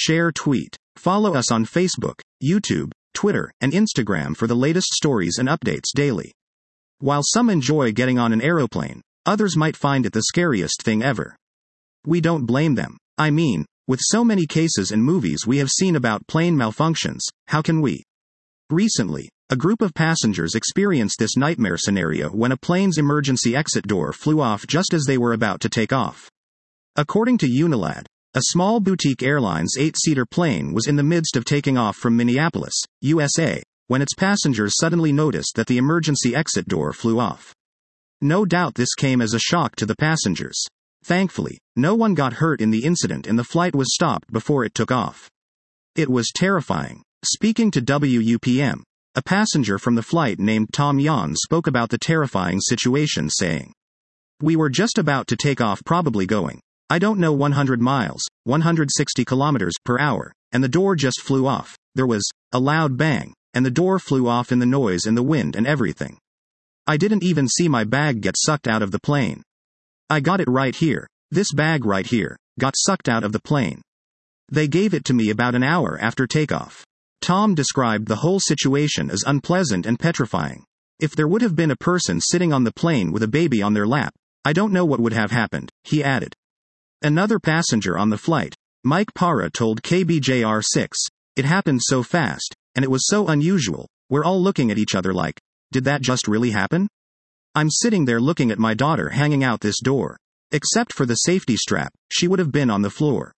share, tweet. Follow us on Facebook, YouTube, Twitter, and Instagram for the latest stories and updates daily. While some enjoy getting on an aeroplane, others might find it the scariest thing ever. We don't blame them. I mean, with so many cases in movies we have seen about plane malfunctions, how can we? Recently, a group of passengers experienced this nightmare scenario when a plane's emergency exit door flew off just as they were about to take off. According to Unilad, a small boutique airline's 8-seater plane was in the midst of taking off from Minneapolis, USA, when its passengers suddenly noticed that the emergency exit door flew off. No doubt this came as a shock to the passengers. Thankfully, no one got hurt in the incident and the flight was stopped before it took off. It was terrifying. Speaking to WUPM, a passenger from the flight named Tom Yan spoke about the terrifying situation, saying, "We were just about to take off, probably going, I don't know, 100 miles, 160 kilometers per hour, and the door just flew off. There was a loud bang, and the door flew off in the noise and the wind and everything. I didn't even see my bag get sucked out of the plane. I got it right here. This bag right here got sucked out of the plane. They gave it to me about an hour after takeoff." Tom described the whole situation as unpleasant and petrifying. "If there would have been a person sitting on the plane with a baby on their lap, I don't know what would have happened," he added. Another passenger on the flight, Mike Parra, told KBJR6, "It happened so fast, and it was so unusual, we're all looking at each other like, did that just really happen? I'm sitting there looking at my daughter hanging out this door. Except for the safety strap, she would have been on the floor."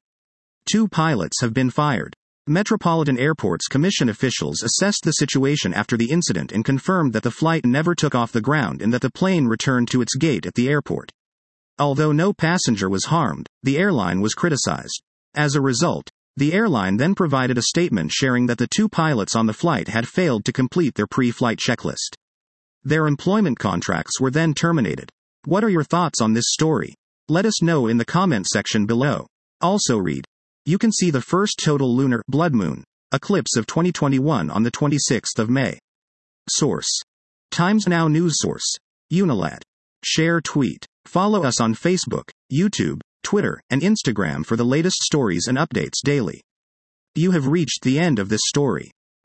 2 pilots have been fired. Metropolitan Airports Commission officials assessed the situation after the incident and confirmed that the flight never took off the ground and that the plane returned to its gate at the airport. Although no passenger was harmed, the airline was criticized. As a result, the airline then provided a statement sharing that the 2 pilots on the flight had failed to complete their pre-flight checklist. Their employment contracts were then terminated. What are your thoughts on this story? Let us know in the comment section below. Also read, you can see the first total lunar blood moon eclipse of 2021 on the 26th of May. Source: Times Now News Source: Unilad. Share, tweet. Follow us on Facebook, YouTube, Twitter, and Instagram for the latest stories and updates daily. You have reached the end of this story.